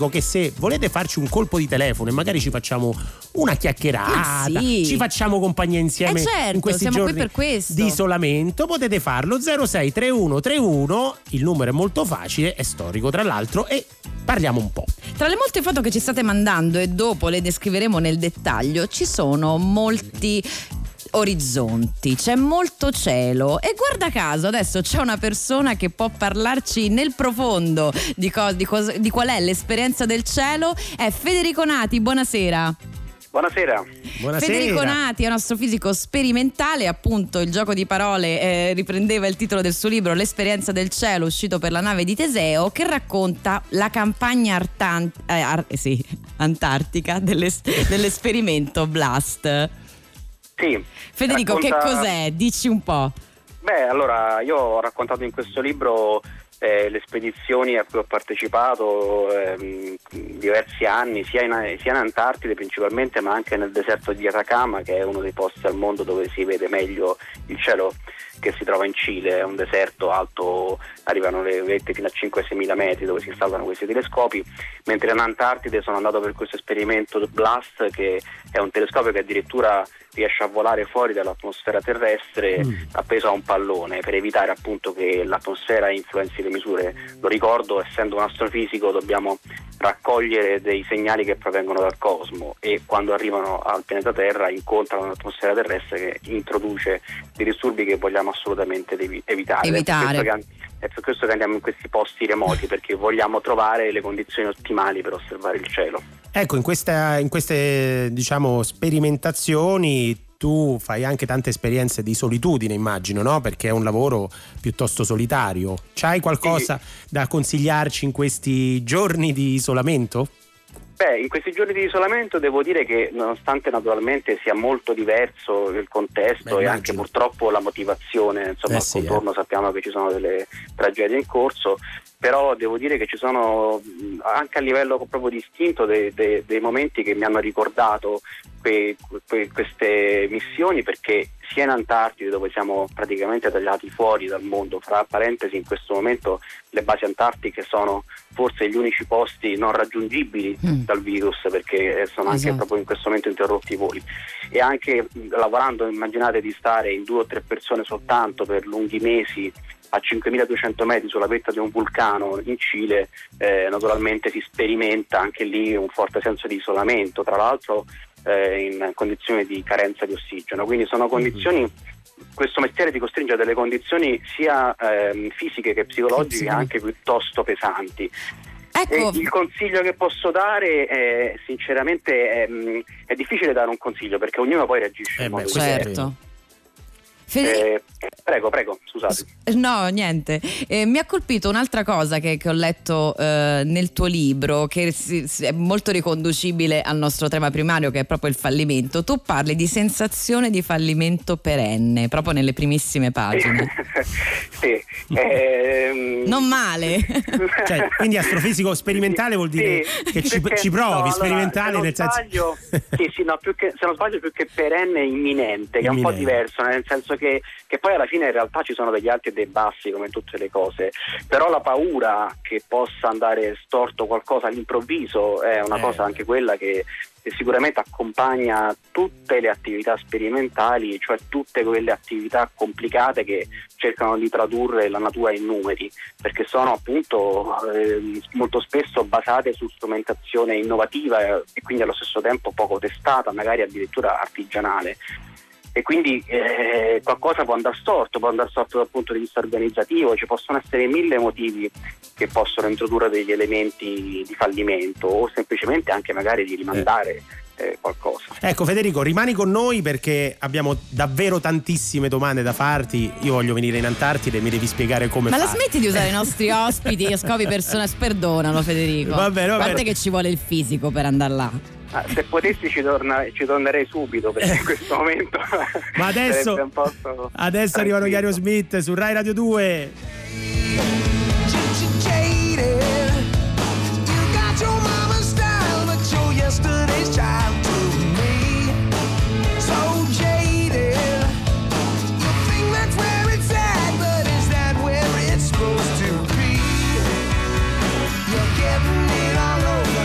che se volete farci un colpo di telefono e magari ci facciamo una chiacchierata, sì, ci facciamo compagnia insieme certo, in questi siamo giorni qui per questo. di isolamento, potete farlo 063131, il numero è molto facile, è storico tra l'altro, e parliamo un po'. Tra le molte foto che ci state mandando, e dopo le descriveremo nel dettaglio, ci sono molti orizzonti, c'è molto cielo e guarda caso adesso c'è una persona che può parlarci nel profondo di qual è l'esperienza del cielo. È Federico Nati, buonasera. Buonasera. Federico Nati è un astrofisico sperimentale, appunto il gioco di parole riprendeva il titolo del suo libro L'esperienza del cielo, uscito per la nave di Teseo, che racconta la campagna antartica dell'esperimento BLAST. Sì. Federico, che cos'è? Dici un po'. Beh, allora, io ho raccontato in questo libro le spedizioni a cui ho partecipato diversi anni, sia in Antartide principalmente, ma anche nel deserto di Atacama, che è uno dei posti al mondo dove si vede meglio il cielo, che si trova in Cile. È un deserto alto, arrivano le vette fino a 5-6 mila metri, dove si installano questi telescopi, mentre in Antartide sono andato per questo esperimento BLAST, che è un telescopio che addirittura riesce a volare fuori dall'atmosfera terrestre appeso a un pallone, per evitare appunto che l'atmosfera influenzi le misure. Lo ricordo, essendo un astrofisico dobbiamo raccogliere dei segnali che provengono dal cosmo, e quando arrivano al pianeta Terra incontrano l'atmosfera terrestre che introduce dei disturbi che vogliamo assolutamente evitare. È per questo che andiamo in questi posti remoti, perché vogliamo trovare le condizioni ottimali per osservare il cielo. Ecco, in queste diciamo sperimentazioni tu fai anche tante esperienze di solitudine, immagino, no? Perché è un lavoro piuttosto solitario. C'hai qualcosa da consigliarci in questi giorni di isolamento? Beh, in questi giorni di isolamento devo dire che, nonostante naturalmente sia molto diverso il contesto e anche purtroppo la motivazione, insomma, al contorno sappiamo che ci sono delle tragedie in corso, però devo dire che ci sono anche a livello proprio di istinto dei momenti che mi hanno ricordato queste missioni, perché sia in Antartide, dove siamo praticamente tagliati fuori dal mondo, fra parentesi in questo momento le basi antartiche sono forse gli unici posti non raggiungibili dal virus, perché sono anche proprio in questo momento interrotti i voli, e anche lavorando, immaginate di stare in 2 o 3 persone soltanto per lunghi mesi a 5.200 metri sulla vetta di un vulcano in Cile, naturalmente si sperimenta anche lì un forte senso di isolamento, tra l'altro in condizioni di carenza di ossigeno. Quindi sono condizioni, questo mestiere ti costringe a delle condizioni sia fisiche che psicologiche anche piuttosto pesanti. Ecco. Il consiglio che posso dare è, sinceramente è difficile dare un consiglio, perché ognuno poi reagisce in modo certo. Prego, scusate. No, niente. Mi ha colpito un'altra cosa che ho letto nel tuo libro, che è molto riconducibile al nostro tema primario, che è proprio il fallimento. Tu parli di sensazione di fallimento perenne, proprio nelle primissime pagine. Sì. Non male. Cioè, quindi astrofisico sperimentale vuol dire che ci provi, sperimentale nel senso... se non sbaglio, più che perenne, imminente, che è un po' diverso, nel senso che poi alla fine in realtà ci sono degli alti e dei bassi come tutte le cose, però la paura che possa andare storto qualcosa all'improvviso è una cosa anche quella che sicuramente accompagna tutte le attività sperimentali, cioè tutte quelle attività complicate che cercano di tradurre la natura in numeri, perché sono appunto molto spesso basate su strumentazione innovativa e quindi allo stesso tempo poco testata, magari addirittura artigianale. E quindi qualcosa può andare storto dal punto di vista organizzativo, ci possono essere 1000 motivi che possono introdurre degli elementi di fallimento, o semplicemente anche magari di rimandare qualcosa. Ecco Federico, rimani con noi perché abbiamo davvero tantissime domande da farti. Io voglio venire in Antartide e mi devi spiegare come Ma fare. la smetti di usare i nostri ospiti a scopi personali? Perdonalo Federico. Va bene. A parte che ci vuole il fisico per andare là. Se potessi ci tornerei subito, perché in questo momento ma adesso arrivano gli Aerosmith su Rai Radio 2. You're getting it all over.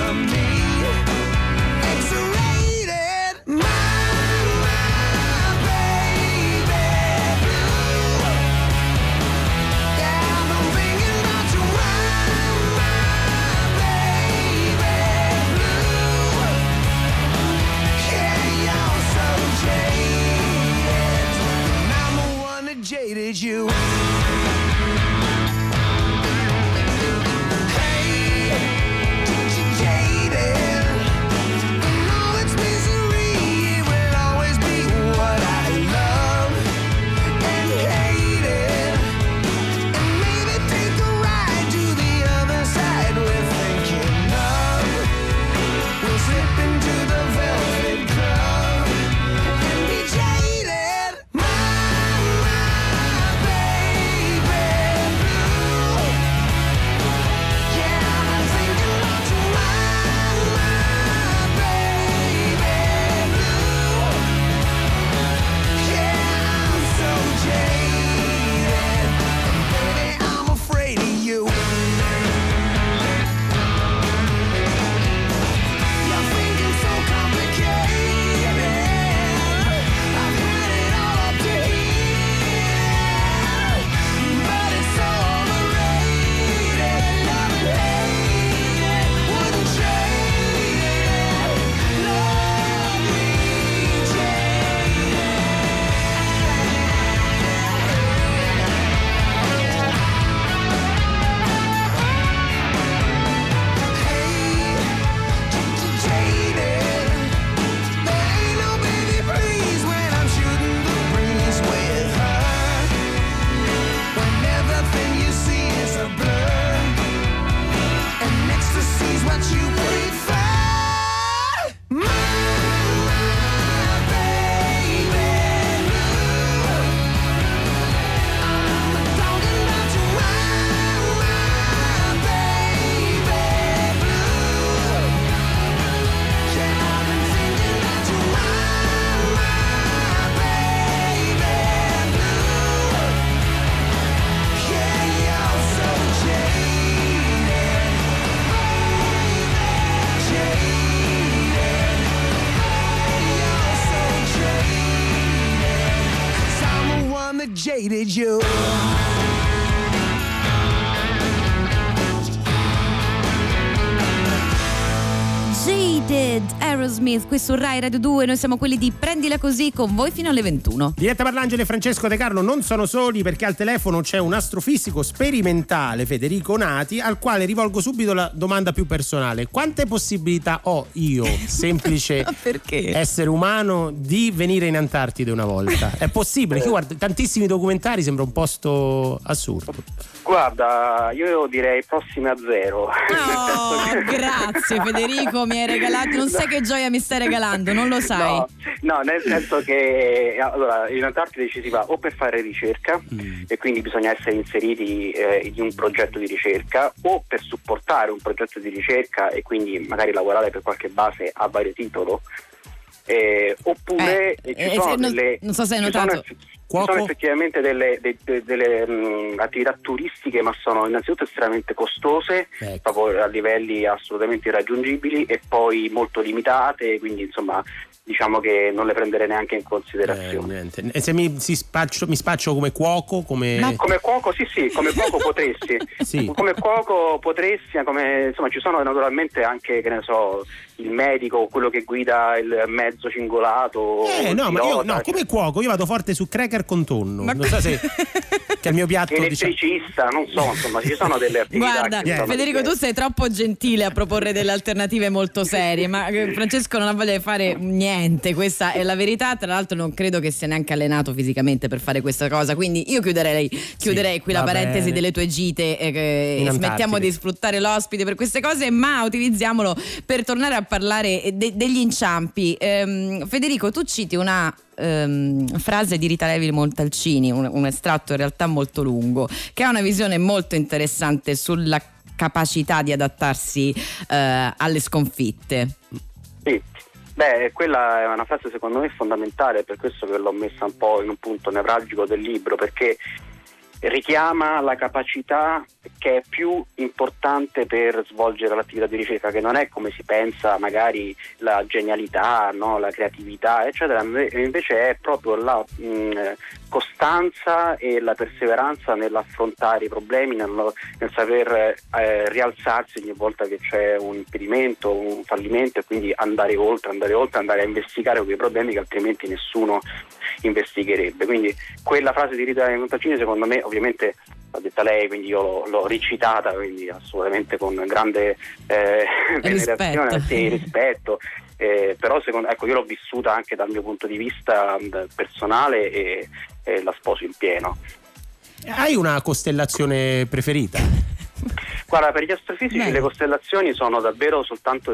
jaded you. Jaded you. Jaded, Aerosmith, qui su Rai Radio 2. Noi siamo quelli di Prendila Così, con voi fino alle 21. Diletta Parlangeli e Francesco De Carlo non sono soli, perché al telefono c'è un astrofisico sperimentale, Federico Nati, al quale rivolgo subito la domanda più personale: quante possibilità ho io, semplice essere umano, di venire in Antartide una volta? È possibile? Io guardo tantissimi documentari, sembra un posto assurdo. Guarda, io direi prossime a zero. Oh, grazie Federico, mi hai regalato, non sai che gioia mi stai regalando, non lo sai. No, nel senso che allora in Antartide ci si va o per fare ricerca e quindi bisogna essere inseriti in un progetto di ricerca, o per supportare un progetto di ricerca e quindi magari lavorare per qualche base a vario titolo, oppure ci sono non so se hai notato. Ci sono effettivamente delle attività turistiche, ma sono innanzitutto estremamente costose, proprio a livelli assolutamente irraggiungibili, e poi molto limitate, quindi insomma diciamo che non le prenderei neanche in considerazione. E se mi spaccio come cuoco? Come cuoco sì, come cuoco potresti. Sì. Come cuoco potresti, insomma ci sono naturalmente anche, che ne so, il medico, quello che guida il mezzo cingolato. Come cuoco io vado forte su cracker con tonno. Non so se che è il mio piatto, elettricista, non so, insomma ci sono delle attività. Guarda, Federico, tu sei troppo gentile a proporre delle alternative molto serie, ma Francesco non ha voglia di fare niente, questa è la verità. Tra l'altro non credo che sia neanche allenato fisicamente per fare questa cosa, quindi io chiuderei qui la parentesi delle tue gite e smettiamo di sfruttare l'ospite per queste cose, ma utilizziamolo per tornare a parlare degli inciampi. Federico, tu citi una frase di Rita Levi Montalcini, un estratto in realtà molto lungo, che ha una visione molto interessante sulla capacità di adattarsi alle sconfitte. Sì. Quella è una frase secondo me fondamentale, per questo che l'ho messa un po' in un punto nevralgico del libro, perché richiama la capacità che è più importante per svolgere l'attività di ricerca, che non è come si pensa magari la genialità, no? La creatività eccetera, invece è proprio la costanza e la perseveranza nell'affrontare i problemi, nel saper rialzarsi ogni volta che c'è un impedimento, un fallimento, e quindi andare oltre, andare a investigare quei problemi che altrimenti nessuno investigherebbe. Quindi quella frase di Rita Montalcini, secondo me, ovviamente l'ha detta lei, quindi io l'ho recitata, quindi assolutamente con grande venerazione e rispetto. Però io l'ho vissuta anche dal mio punto di vista personale e la sposo in pieno. Hai una costellazione preferita? Guarda, per gli astrofisici le costellazioni sono davvero soltanto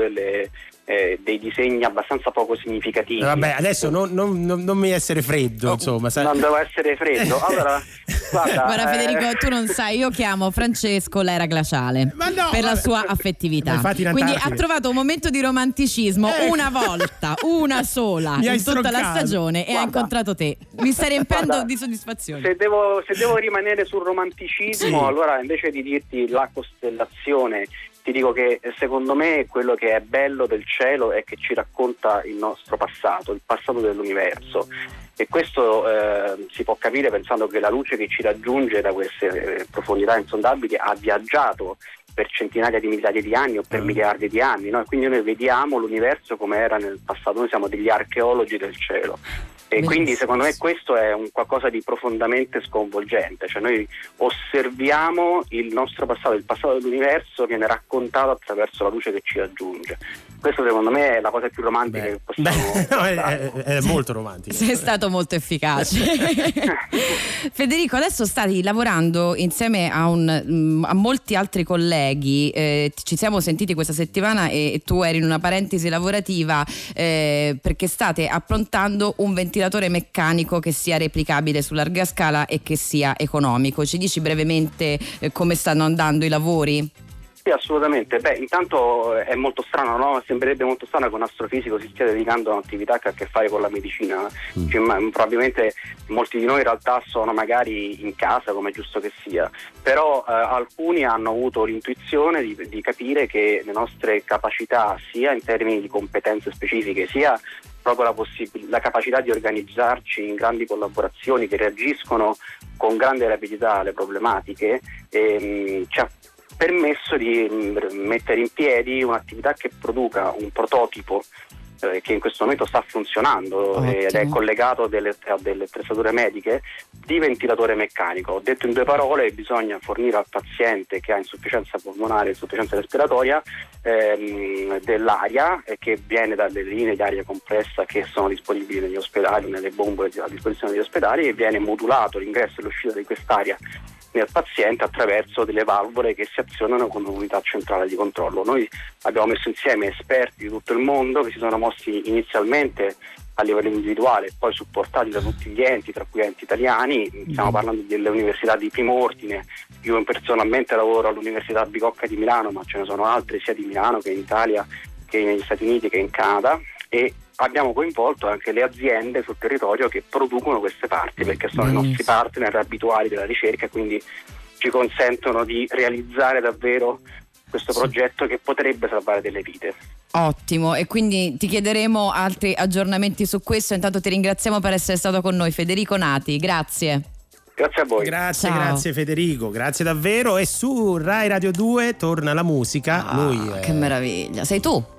dei disegni abbastanza poco significativi. Vabbè, adesso non mi essere freddo, insomma. Non devo essere freddo. Allora, guarda Federico, tu non sai, io chiamo Francesco l'era glaciale per la sua affettività. Quindi ha trovato un momento di romanticismo una volta, una sola in tutta la stagione, e ha incontrato te. Mi stai riempiendo di soddisfazione. Se devo rimanere sul romanticismo, allora invece di dirti la costellazione, ti dico che secondo me quello che è bello del cielo è che ci racconta il nostro passato, il passato dell'universo, e questo si può capire pensando che la luce che ci raggiunge da queste profondità insondabili ha viaggiato per centinaia di migliaia di anni o per miliardi di anni, no? E quindi noi vediamo l'universo come era nel passato, noi siamo degli archeologi del cielo. E quindi secondo me questo è un qualcosa di profondamente sconvolgente, cioè noi osserviamo il nostro passato, il passato dell'universo viene raccontato attraverso la luce che ci raggiunge. Questo secondo me è la cosa più romantica che possiamo è molto romantico. Sei stato molto efficace. Federico, adesso stai lavorando insieme a molti altri colleghi, ci siamo sentiti questa settimana e tu eri in una parentesi lavorativa perché state approntando un ventilatore meccanico che sia replicabile su larga scala e che sia economico. Ci dici brevemente come stanno andando i lavori? Sì, assolutamente. Intanto è molto strano, no? Sembrerebbe molto strano che un astrofisico si stia dedicando a un'attività che ha a che fare con la medicina. Probabilmente molti di noi in realtà sono magari in casa, come è giusto che sia, però alcuni hanno avuto l'intuizione di capire che le nostre capacità, sia in termini di competenze specifiche, sia proprio la capacità di organizzarci in grandi collaborazioni che reagiscono con grande rapidità alle problematiche, ci ha permesso di mettere in piedi un'attività che produca un prototipo che in questo momento sta funzionando ed è collegato a delle attrezzature mediche di ventilatore meccanico. Detto in due parole, bisogna fornire al paziente che ha insufficienza polmonare, insufficienza respiratoria, dell'aria che viene dalle linee di aria compressa che sono disponibili negli ospedali, nelle bombole a disposizione degli ospedali, e viene modulato l'ingresso e l'uscita di quest'aria nel paziente attraverso delle valvole che si azionano con un'unità centrale di controllo. Noi abbiamo messo insieme esperti di tutto il mondo che si sono mossi inizialmente a livello individuale e poi supportati da tutti gli enti, tra cui enti italiani. Stiamo parlando delle università di primo ordine. Io personalmente lavoro all'Università Bicocca di Milano, ma ce ne sono altre sia di Milano che in Italia, che negli Stati Uniti, che in Canada, e abbiamo coinvolto anche le aziende sul territorio che producono queste parti, perché sono i nostri partner abituali della ricerca, quindi ci consentono di realizzare davvero questo progetto che potrebbe salvare delle vite. Ottimo, e quindi ti chiederemo altri aggiornamenti su questo. Intanto ti ringraziamo per essere stato con noi, Federico Nati, grazie. Grazie a voi. Grazie Federico, grazie davvero. E su Rai Radio 2 torna la musica. Che meraviglia, sei tu.